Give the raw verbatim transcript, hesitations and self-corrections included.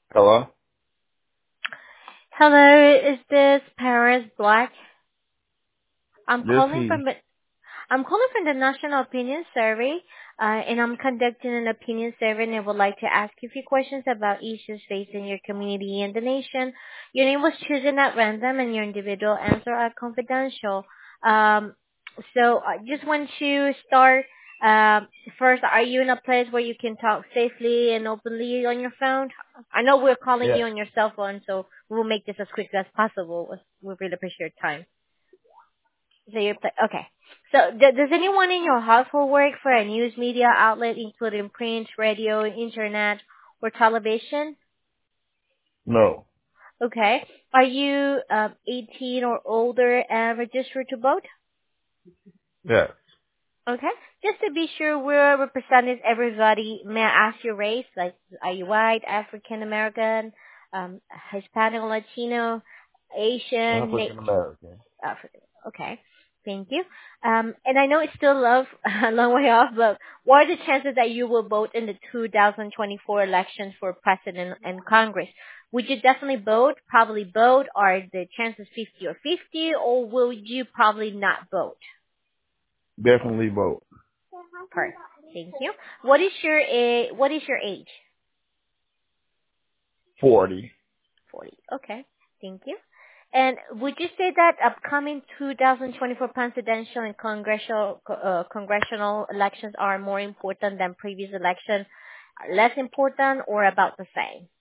Hello? Hello, is this Paris Black? I'm This calling he. from the I'm calling from the National Opinion Survey, uh, and I'm conducting an opinion survey, and I would like to ask you a few questions about issues facing your community and the nation. Your name was chosen at random, and your individual answer are confidential. Um, so I just want to start. Um, first, are you in a place where you can talk safely and openly on your phone? I know we're calling Yeah. you on your cell phone, so we'll make this as quick as possible. We really appreciate your time. So you're pla- okay. So d- does anyone in your household work for a news media outlet, including print, radio, internet, or television? No. Okay. Are you um, eighteen or older and registered to vote? Yes. Okay. Just to be sure we're representing everybody, may I ask your race? Like, are you white, African American, um, Hispanic, Latino, Asian, na- African American. African. Okay. Thank you. Um, and I know it's still love, a long way off, but what are the chances that you will vote in the two thousand twenty-four elections for president and Congress? Would you definitely vote, probably vote? Are the chances fifty or fifty, or will you probably not vote? Definitely vote. Perfect. Thank you. What is your a, what is your age? forty. forty. Okay. Thank you. And would you say that upcoming two thousand twenty-four presidential and congressional uh, congressional elections are more important than previous elections, less important, or about the same?